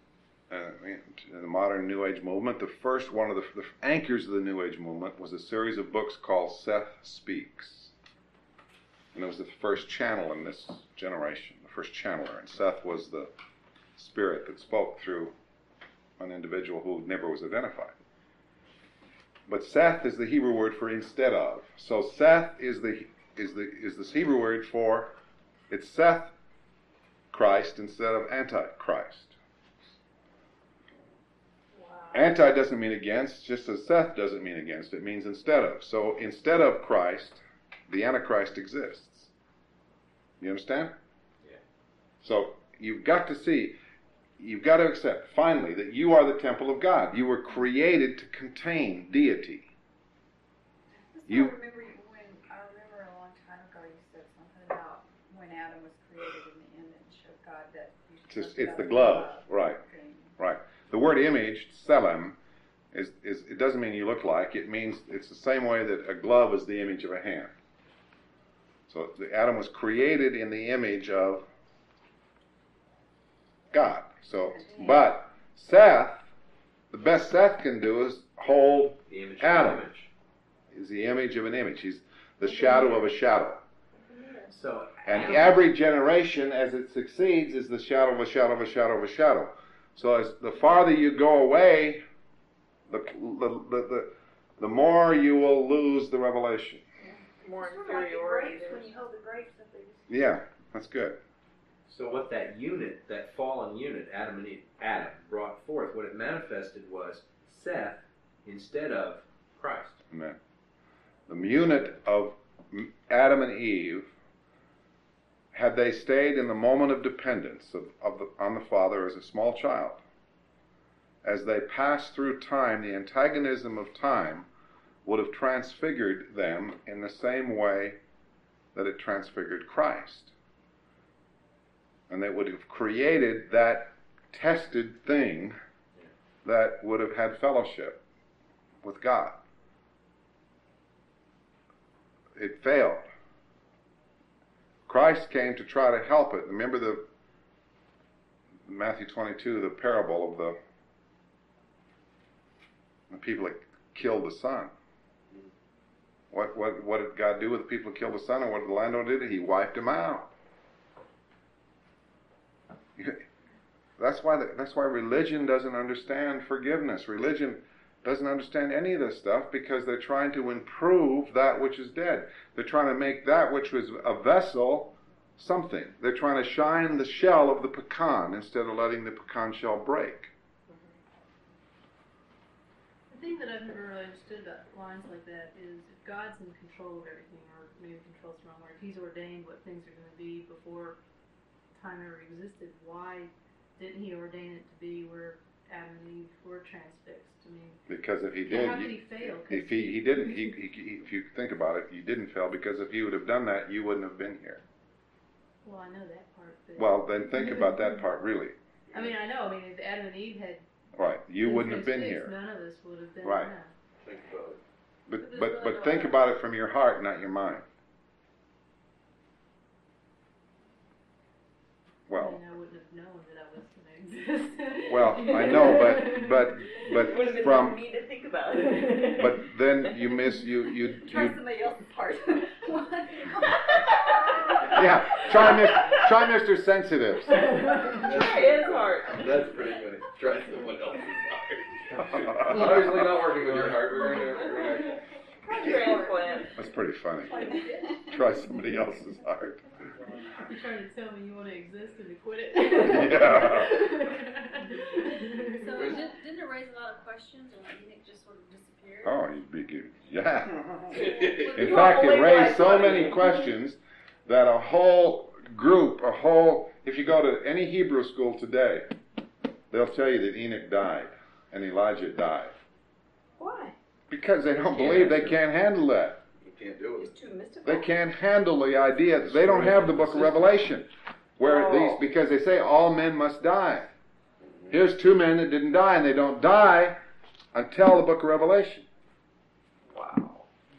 uh, in the modern New Age movement, the first one of the, the anchors of the New Age movement was a series of books called Seth Speaks. And it was the first channel in this generation, the first channeler. And Seth was the spirit that spoke through an individual who never was identified. But Seth is the Hebrew word for instead of. So Seth is the is the is this Hebrew word for, it's Seth Christ instead of Antichrist. Wow. Anti doesn't mean against, just as Seth doesn't mean against. It means instead of. So instead of Christ, the Antichrist exists. You understand? Yeah. So you've got to see, you've got to accept, finally, that you are the temple of God. You were created to contain deity. You, I remember you- when I remember a long time ago you said something about when Adam was created in the image of God, that you it's, just, talked it's about the glove, right, thing. right. The word image, selem, is, is, it doesn't mean you look like, it means it's the same way that a glove is the image of a hand. So the, Adam was created in the image of God. So, but Seth, the best Seth can do is hold The image Adam. of the image. He's the image of an image. He's the shadow of a shadow. So And Adam- every generation, as it succeeds, is the shadow of a shadow of a shadow of a shadow. So as the farther you go away, the the the, the, the more you will lose the revelation. More Sort of like the inferiority. grapes, when you hold the grapes up there. Yeah, that's good. So what that unit, that fallen unit, Adam and Eve, Adam brought forth, what it manifested was Seth instead of Christ. Amen. The unit of Adam and Eve, had they stayed in the moment of dependence of, of the, on the Father as a small child, as they passed through time, the antagonism of time would have transfigured them in the same way that it transfigured Christ. And they would have created that tested thing that would have had fellowship with God. It failed. Christ came to try to help it. Remember the Matthew twenty-two, the parable of the, the people that killed the son. What what what did God do with the people who killed the son, and what did the landowner do? He wiped them out. That's why the, that's why religion doesn't understand forgiveness. Religion doesn't understand any of this stuff because they're trying to improve that which is dead. They're trying to make that which was a vessel something. They're trying to shine the shell of the pecan instead of letting the pecan shell break. The thing that I've never really understood about lines like that is if God's in control of everything, or maybe control's the wrong word, if He's ordained what things are going to be before time ever existed, why didn't He ordain it to be where Adam and Eve were transfixed? I mean, because if He yeah, did, how could you- He fail? if he, he didn't, he, he, he, if you think about it, you didn't fail because if He would have done that, you wouldn't have been here. Well, I know that part. But Well, then think about that part really. I mean, I know. I mean, if Adam and Eve had Right, you been wouldn't have been transfixed, here. none of us would have been Right. around. Think about it. But but but think about it from your heart, not your mind. I Well, mean, I wouldn't have known that I was going to exist. well, I know, but but Would have but been from me to think about it. but then you miss you you Try you somebody else's part. yeah. Try Mister try Mister Sensitives. Try his heart. That's pretty funny. Try someone else's heart. Obviously not working with your heart. We're going to, we're going to Transplant. That's pretty funny. Try somebody else's heart. You're trying to tell me you want to exist and to quit it? Yeah. So didn't, didn't it raise a lot of questions, or Enoch just sort of disappeared? Oh, you'd be good. Yeah. In You fact, it only raised like so one. many questions that a whole group, a whole, if you go to any Hebrew school today, they'll tell you that Enoch died and Elijah died. Why? Because they don't Can't believe they answer. can't handle that. You can't do it. It's too mystical. They can't handle the idea. They don't have the book of Revelation. Where Oh. these, because they say all men must die. Here's two men that didn't die, and they don't die until the book of Revelation. Wow.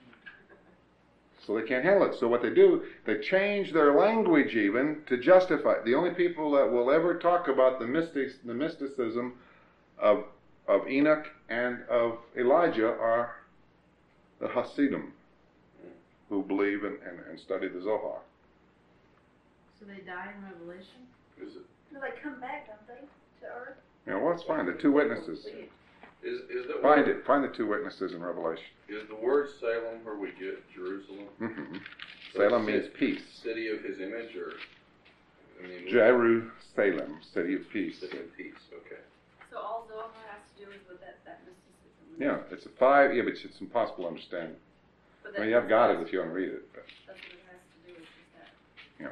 So they can't handle it. So what they do, they change their language even to justify it. The only people that will ever talk about the mystics, the mysticism of, of Enoch and of Elijah are the Hasidim, who believe and, and, and study the Zohar. So they die in Revelation? Is it? No, they come back, don't they, to earth? Yeah, well, let's find the two witnesses. Is, is the Find word, it. Find the two witnesses in Revelation. Is the word Salem where we get Jerusalem? Mm-hmm. So Salem it's means the peace. City of his image, or I mean, Jerusalem, city of peace. City of peace. Okay. So all Zohar has to do is with that, that mysticism. Yeah, it's a five. Yeah, but it's impossible to understand. But I mean, you have that's got what it if you want to read it. But. That's what it has to do, is just that. Yeah.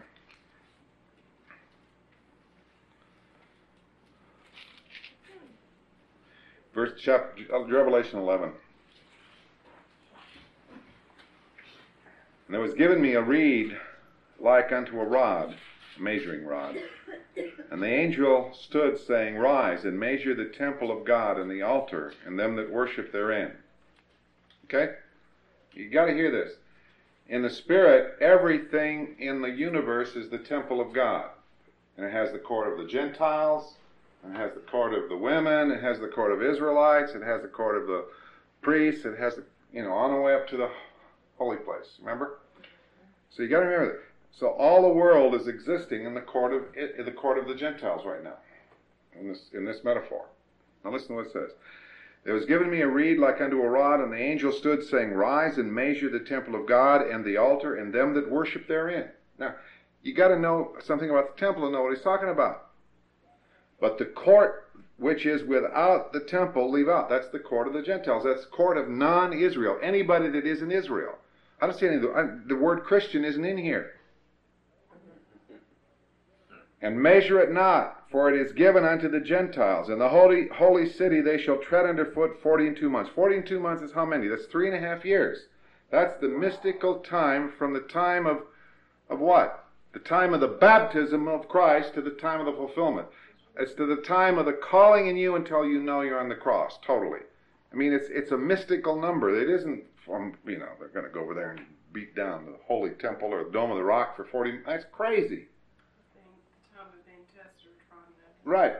Verse chapter Revelation eleven. And there was given me a reed like unto a rod, a measuring rod. And the angel stood, saying, Rise and measure the temple of God and the altar and them that worship therein. Okay? You got to hear this. In the Spirit, everything in the universe is the temple of God. And it has the court of the Gentiles, and it has the court of the women, it has the court of Israelites, it has the court of the priests, it has the, you know, on the way up to the holy place. Remember? So you got to remember that. So all the world is existing in the court of in the court of the Gentiles right now, in this in this metaphor. Now listen to what it says. There was given me a reed like unto a rod, and the angel stood, saying, Rise and measure the temple of God and the altar and them that worship therein. Now, you got to know something about the temple to know what he's talking about. But the court which is without the temple, leave out. That's the court of the Gentiles. That's the court of non-Israel. Anybody that isn't Israel. I don't see any of the, the word Christian isn't in here. And measure it not, for it is given unto the Gentiles. In the holy holy city they shall tread underfoot forty and two months. Forty and two months is how many? That's three and a half years. That's the mystical time from the time of, of what? The time of the baptism of Christ to the time of the fulfillment. It's to the time of the calling in you until you know you're on the cross, totally. I mean, it's it's a mystical number. It isn't from, you know, they're going to go over there and beat down the holy temple or the Dome of the Rock for forty. That's crazy. Right.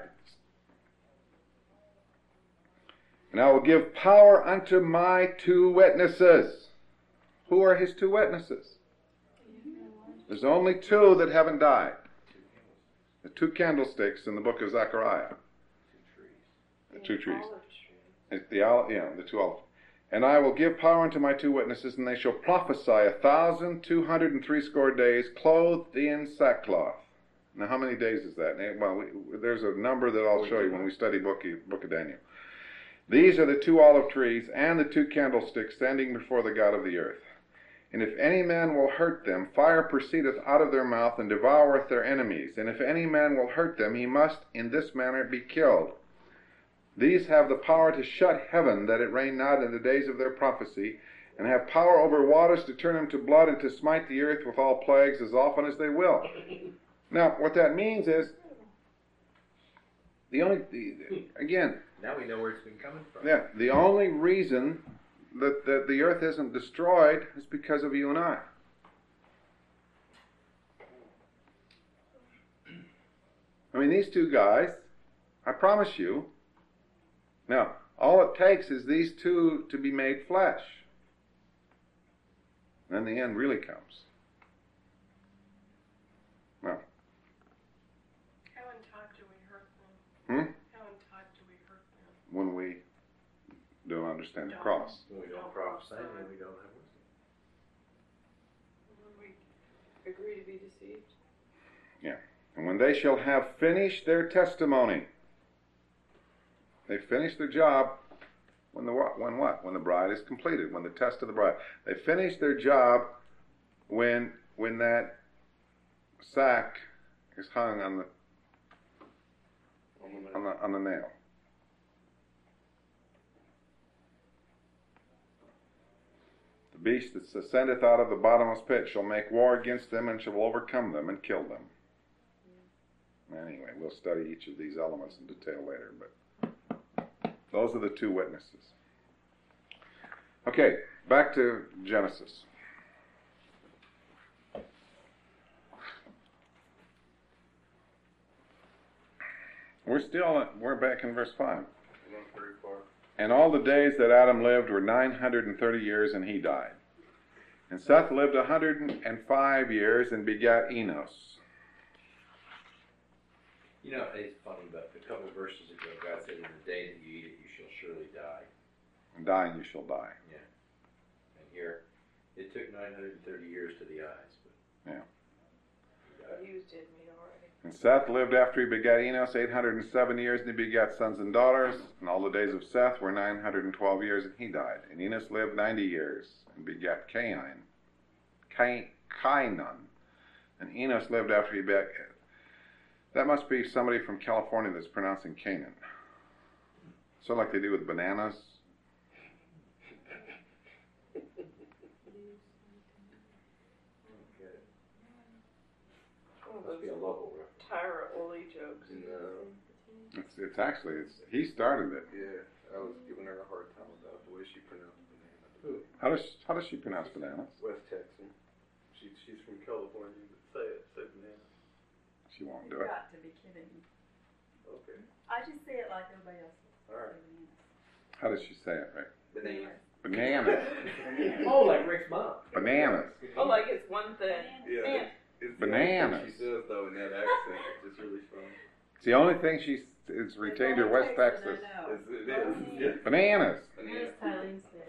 And I will give power unto my two witnesses. Who are his two witnesses? There's only two that haven't died. The two candlesticks in the book of Zechariah. The two trees. It's the olive, yeah, the two olive. And I will give power unto my two witnesses, and they shall prophesy a thousand two hundred and threescore days, clothed in sackcloth. Now, how many days is that? Well, we, there's a number that I'll show you when we study book, book of Daniel. These are the two olive trees and the two candlesticks standing before the God of the earth. And if any man will hurt them, fire proceedeth out of their mouth and devoureth their enemies. And if any man will hurt them, he must in this manner be killed. These have the power to shut heaven, that it rain not in the days of their prophecy, and have power over waters to turn them to blood, and to smite the earth with all plagues as often as they will. Now, what that means is, the only, the, again... Now we know where it's been coming from. Yeah, the only reason that, that the earth isn't destroyed is because of you and I. I mean, these two guys, I promise you, now, all it takes is these two to be made flesh. Then the end really comes. Now, how in time do we hurt them? Hmm? How in time do we hurt them? When we don't understand the cross. When we don't prophesy, then we don't have wisdom. When we agree to be deceived. Yeah. And when they shall have finished their testimony, they finish their job when the when what? When the bride is completed, when the test of the bride. They finish their job when when that sack is hung on the on the on the nail. The beast that ascendeth out of the bottomless pit shall make war against them, and shall overcome them and kill them. Anyway, we'll study each of these elements in detail later, but those are the two witnesses. Okay, back to Genesis. We're still, we're back in verse five. And all the days that Adam lived were nine hundred thirty years, and he died. And Seth lived one hundred five years and begat Enos. You know, it's funny, but a couple of verses ago, God said, in the day that you eat it, you shall surely die. And dying you shall die. Yeah. And here, it took nine hundred thirty years to the eyes. But yeah. He was dead meat already. And Seth lived after he begat Enos eight hundred seven years, and he begat sons and daughters. And all the days of Seth were nine hundred twelve years, and he died. And Enos lived ninety years, and begat Cainan. Cain, Cainan. And Enos lived after he begat. That must be somebody from California that's pronouncing Canaan. So like they do with bananas. Must be a local reference. Tyra Oli jokes. No. It's, it's actually, it's, he started it. Yeah, I was giving her a hard time about the way she pronounced banana. How does, how does she pronounce bananas? West Texan. She, she's from California, but say it, say banana. She won't do You've it. got to be kidding me. Okay. I just say it like everybody else. All right. How does she say it, Rick? Banana. Bananas. Oh, like Rick's mom. Bananas. Oh, like it's one thing. Yeah. It's Bananas. She says though in that accent, it's just really funny. It's the only thing she's it's retained her West Texas. It's, it is. Yeah. Bananas. What does Tyleen say?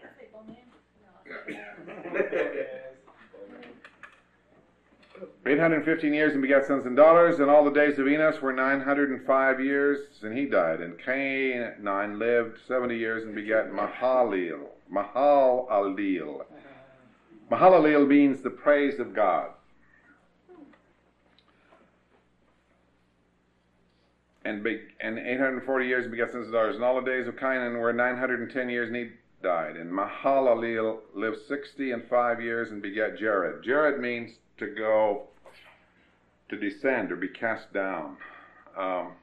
eight hundred fifteen years and begat sons and daughters, and all the days of Enos were nine hundred five years, and he died. And Cainan lived seventy years and begat Mahalalel. Mahalalel. Mahalalel means the praise of God. And, be, and eight hundred forty years and begat sons and daughters. And all the days of Cainan were nine hundred ten years, and he died. And Mahalalel lived sixty and five years and begat Jared. Jared means to go, to descend or be cast down. Um,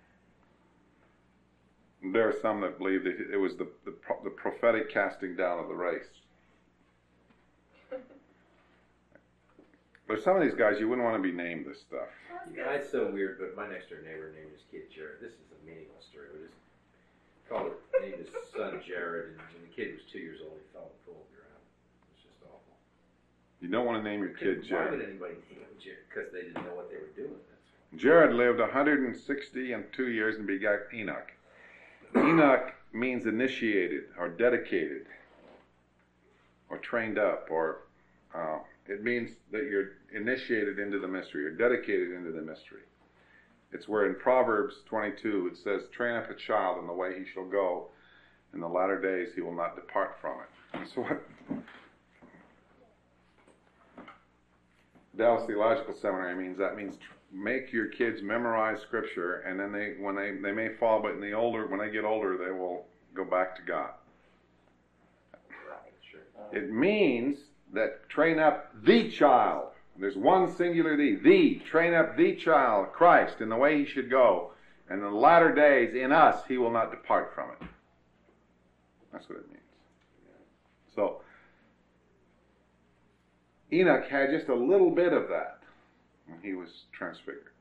there are some that believe that it was the, the, the prophetic casting down of the race. But some of these guys, you wouldn't want to be named this stuff. Yeah, it's so weird, but my next door neighbor named his kid Jared. This is a meaningless story. We just called it, named his son Jared, and when the kid was two years old, he fell in the pool of ground. It's just awful. You don't want to name your kid Why would Jared. anybody name him Jared? Because they didn't know what they were doing. That's why. Jared lived one hundred sixty and two years and begat Enoch. Enoch means initiated or dedicated or trained up, or uh, it means that you're initiated into the mystery, you're dedicated into the mystery. It's where in Proverbs twenty-two it says, train up a child in the way he shall go, in the latter days he will not depart from it. And so what Dallas Theological Seminary means, that means tr- make your kids memorize scripture, and then they, when they, they may fall, but in the older, when they get older, they will go back to God. Right. Sure. It means that train up the child. There's one singular the. The. Train up the child, Christ, in the way he should go. And in the latter days, in us, he will not depart from it. That's what it means. So, Enoch had just a little bit of that when he was transfigured.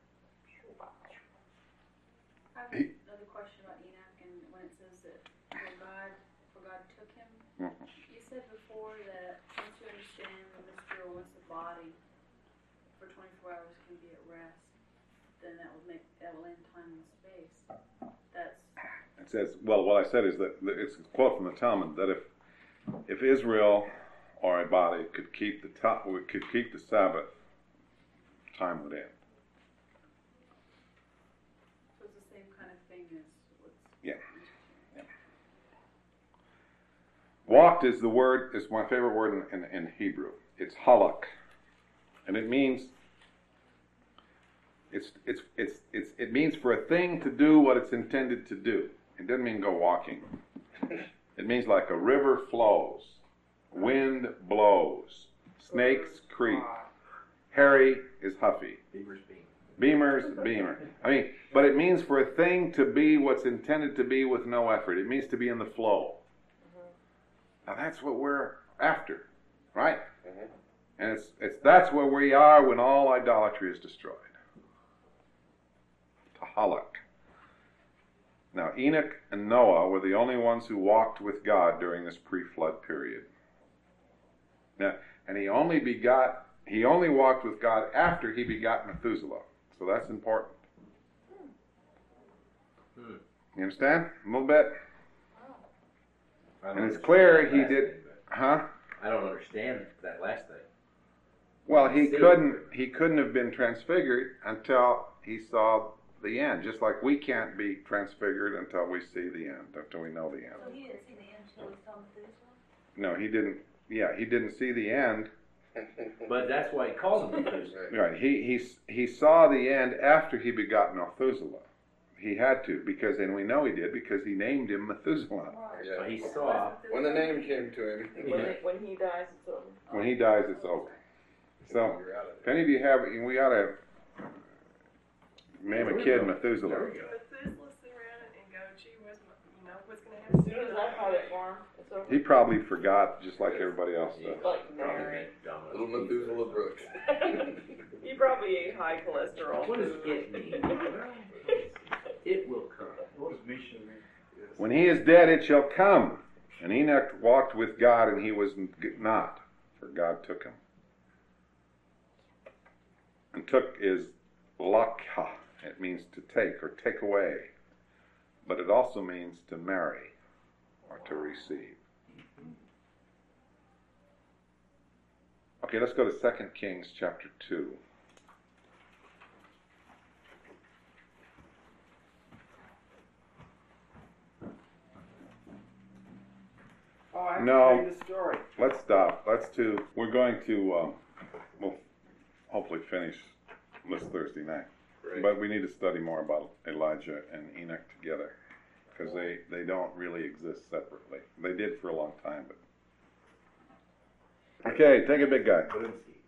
I have He- another question about Enoch, and when it says that for God, for God took him, Mhm. you said before that once you understand the mystery, or once the body for twenty-four hours can be at rest, then that will make that will end time and space. That's It says, well, what I said is that that it's a quote from the Talmud that if if Israel or a body could keep the ta- could keep the Sabbath, time would end. so it's the same kind of thing as what's Yeah. Yeah. Walked is the word, is my favorite word in, in, in Hebrew. It's halak. And it means, it's, it's, it's, it's, it means for a thing to do what it's intended to do. It doesn't mean go walking. It means like a river flows, wind blows, snakes creep. Harry is huffy. Beamer's beam. Beamer's beamer. I mean, but it means for a thing to be what's intended to be with no effort. It means to be in the flow. Now that's what we're after, right? Mhm. And it's it's that's where we are when all idolatry is destroyed. Tahalak. Now, Enoch and Noah were the only ones who walked with God during this pre-flood period. Now, and he only begot, he only walked with God after he begot Methuselah. So that's important. Hmm. You understand? A little bit? I don't And it's understand clear that he last did, thing, but huh? I don't understand that last thing. Well, he See. couldn't, he couldn't have been transfigured until he saw the end, just like we can't be transfigured until we see the end, until we know the end. So he didn't see the end until he saw Methuselah? No, he didn't, yeah, he didn't see the end. But that's why he called him Methuselah. Right, he, he, he saw the end after he begot Methuselah. He had to, because, and we know he did, because he named him Methuselah. Yeah. So he saw. When the name came to him, When, he- when he dies, it's over. When he dies, it's over. So, you're out of if any of you have, we ought to name a kid Methuselah. There we go. Methuselah sit around and go, gee, what's, you know, what's gonna As happen? soon as I caught it for him, it's over. He probably forgot, just like everybody else does. Like Mary. little Methuselah Brooks. He probably ate high cholesterol What does food. it mean? It will come. What does Misha mean? When he is dead, it shall come. And Enoch walked with God, and he was not, for God took him. And took is lakha. It means to take or take away. But it also means to marry or to receive. Okay, let's go to Second Kings chapter two. Oh, I have No. to read the story. Let's stop. Let's do, we're going to, um, we'll hopefully finish this Thursday night. Great. But we need to study more about Elijah and Enoch together, because they, they don't really exist separately. They did for a long time, but. Okay, take a big guy. Let's see.